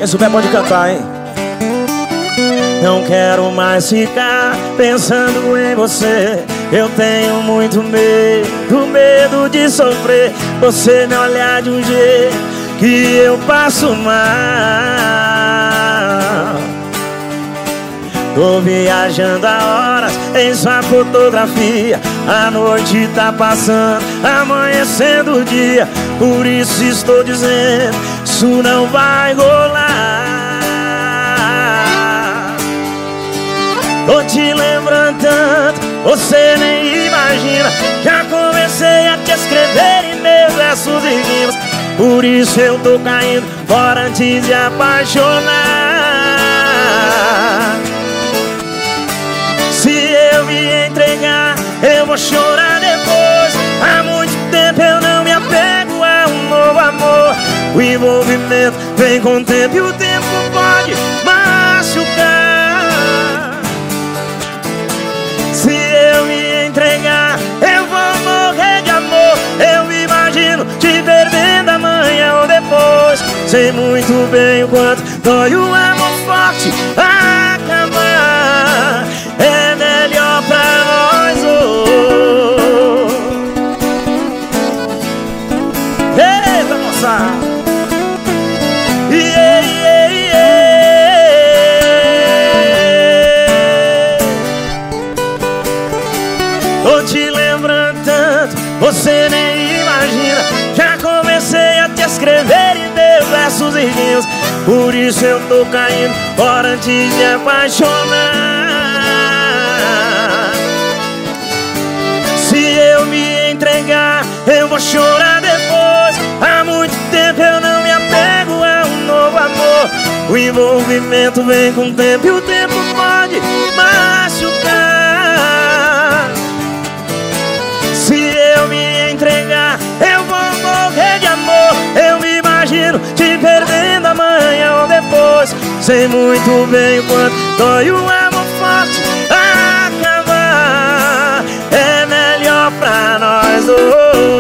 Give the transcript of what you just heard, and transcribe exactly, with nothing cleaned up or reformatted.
souber pode cantar, hein? Não quero mais ficar pensando em você. Eu tenho muito medo, medo de sofrer. Você me olhar de um jeito que eu passo mal. Tô viajando há horas em sua fotografia. A noite tá passando, amanhecendo o dia. Por isso estou dizendo, isso não vai rolar. Tô te lembrando tanto, você nem imagina. Já comecei a te escrever em meus versos e rimas. Por isso eu tô caindo fora antes de apaixonar. Se eu me entregar, eu vou chorar depois. Há muito tempo eu não me apego a um novo amor. O envolvimento vem com o tempo e o tempo pode machucar. Se eu me entregar, eu vou morrer de amor. Eu me imagino te perdendo amanhã ou depois. Sei muito bem o quanto dói o amor forte acabar. É melhor pra nós, oh. Eita, moça! Yeah, yeah, yeah. Tô te lembrando tanto, você nem imagina. Já comecei a te escrever em meus versos e rimas. Por isso eu tô caindo fora antes de apaixonar. Se eu me entregar, eu vou chorar depois. Há muito tempo eu não me apego a um novo amor. O envolvimento vem com o tempo e o tempo pode machucar. Se eu me entregar, eu vou morrer de amor. Eu me imagino te perdendo amanhã ou depois. Sei muito bem o quanto dói o amor forte acabar. É melhor pra nós, oh.